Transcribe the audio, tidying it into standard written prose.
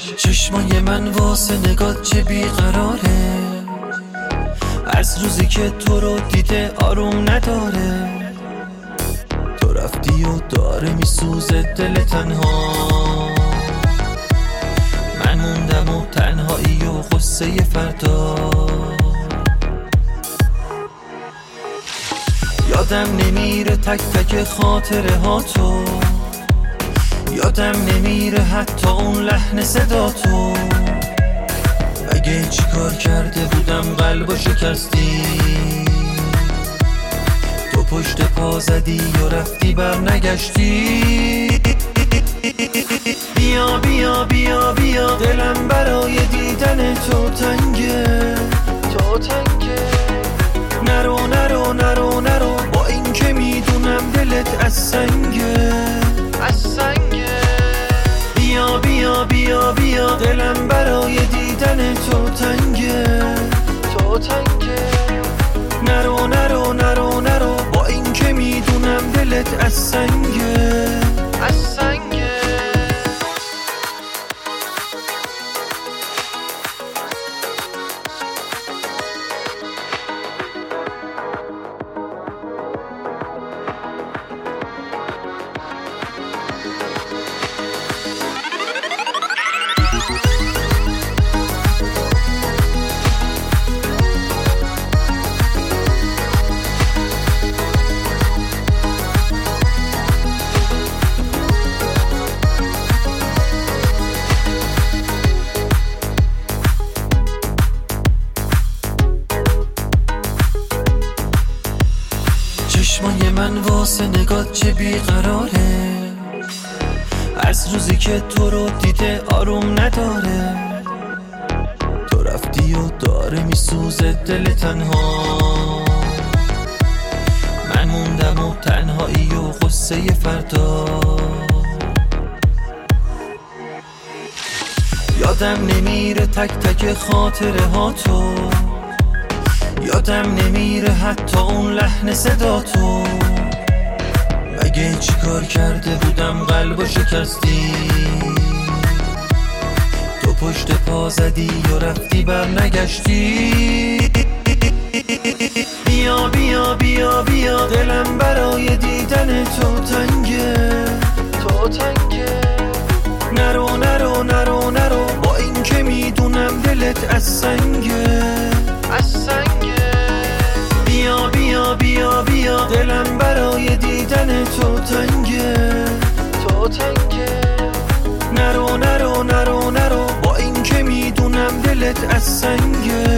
چشمای من واسه نگات چه بیقراره، از روزی که تو رو دیده آروم نداره. تو رفتی و داره میسوزه دل تنها، من موندم و تنهایی و غصه فردا. یادم نمیره تک تک خاطره ها تو، یادم نمیره حتی اون لحن صدا تو. اگه چی کار کرده بودم قلبو شکستی، تو پشت پا زدی و رفتی بر نگشتی. بیا بیا بیا بیا دلم برای دیدن تو تنگه، تو تنگه. نرو نرو نرو نرو با این که میدونم دلت از سنگه، از سنگه. بیا بیا بیا بیا دلم برای دیدن تو تنگه، تو تنگه. نرو نرو نرو نرو با این که میدونم دلت از سنگه، از سنگه. چشمای من واسه نگات چه بیقراره، از روزی که تو رو دیده آروم نداره. تو رفتی و داره میسوزه دل تنها، من موندم و تنهایی و غصه فردا. یادم نمیره تک تک خاطره ها تو، یادم نمیره حتی اون لحن صدا تو. اگه چی کار کرده بودم قلبو شکستی، تو پشت پا زدی و رفتی بر نگشتی. بیا بیا بیا بیا دلم برای دیدن تو تنگه، تو تنگه. نرو نرو نرو نرو با این که میدونم دلت از سنگه، از سنگه. بیا بیا بیا بیا دلم برای دیدن تو تنگه، تو تنگه. نرو نرو نرو نرو با این که میدونم دلت از سنگه.